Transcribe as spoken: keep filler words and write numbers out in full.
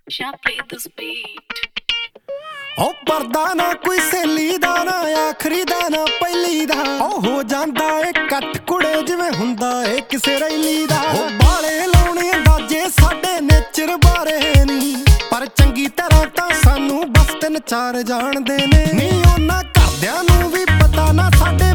Shall play this beat. ਉਹ ਪਰਦਾ ਨਾ ਕੋਈ ਸਹੇਲੀ ਦਾ ਨਾ ਆਖਰੀ ਦਾ ਨਾ ਪਹਿਲੀ ਦਾ ਉਹ ਹੋ ਜਾਂਦਾ ਏ ਕੱਟ ਕੁੜੇ ਜਿਵੇਂ ਹੁੰਦਾ ਏ ਕਿਸੇ ਰੈਲੀ ਦਾ ਉਹ ਬਾਲੇ ਲਾਉਣੇ ਅੰਦਾਜ਼ੇ ਸਾਡੇ ਨੇਚਰ ਬਾਰੇ ਨਹੀਂ ਪਰ ਚੰਗੀ ਤਰ੍ਹਾਂ ਤਾਂ ਸਾਨੂੰ ਬਸ ਤਿੰਨ ਚਾਰ ਜਾਣਦੇ ਨੇ ਨਹੀਂ ਉਹਨਾਂ ਘਰਦਿਆਂ ਨੂੰ ਵੀ ਪਤਾ ਨਾ ਸਾਡੇ